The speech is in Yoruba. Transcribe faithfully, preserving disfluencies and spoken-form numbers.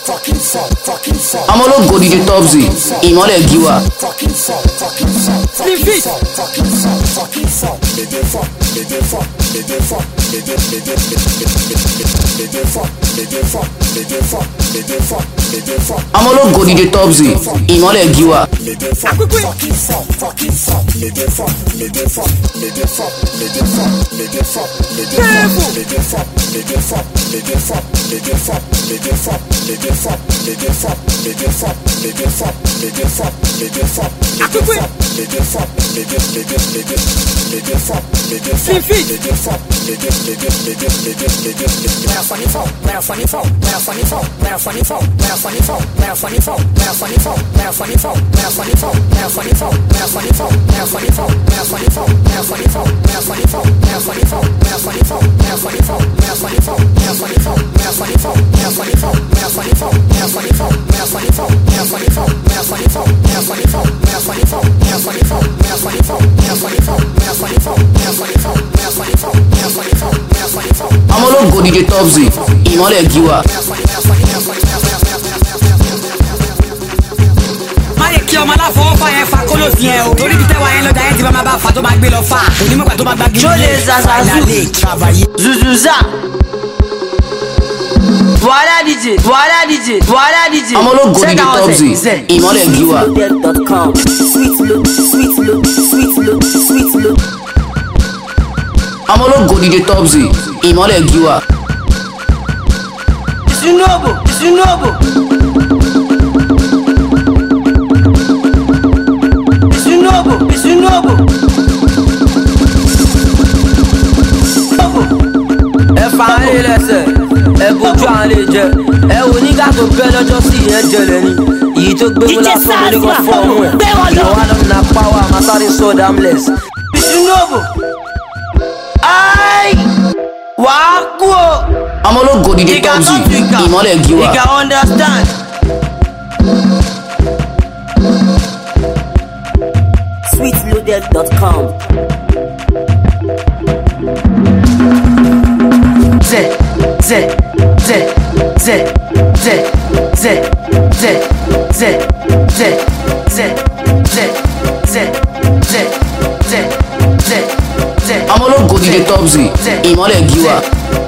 I'm all go D J Topsy. Ìmọ́lẹ̀ Giwa. I'm all go D J Topsy. Ìmọ́lẹ̀ Giwa. I'm all go D J Topsy. Ìmọ́lẹ̀ Giwa. Kí ọmọ aláfọwọ́ fà yẹn fa kóló fi yẹn o. Torí bí tẹ́wà yẹn lọ́jà yẹn ti bá máa bá fa tó máa gbé lọ fà. Onímọ̀gbà tó máa gbá gidi. Jolè Zazazu. Zuzuza. Voilà D J. Voilà D J. Voilà D J. I'm all go D J Topsy. Ìmọ́lẹ̀ Giwa. Sweet look, sweet look, sweet look, sweet look. I'm all go D J Topsy. Ìmọ́lẹ̀ Giwa. Isunobo, Isunobo. Isunobo, Isunobo. Ẹ fa ayé lẹ́sẹ̀, ẹ bójú àwọn lè jẹ. Ẹ wò nígbà tó bẹ́ lọ́jọ́ sí ìyẹn jẹlẹ̀ ni. Èyí tó gbé wọlé fún mi nígbà fún ọmọ ẹ̀. Ìyàwó àlọ́nà pàwọ́ àmásáré sọ́ọ̀dà amless. Isunobo. Ay! Wàá kú o. I'm all go D J Topsy. Ìmọ́lẹ̀ Giwa. You can understand. sweet loaded dot com. Z Z Z Z Z Z Z Z Z Z Z Z Z Z Z. I'm all go D J Topsy. Ìmọ́lẹ̀ Giwa.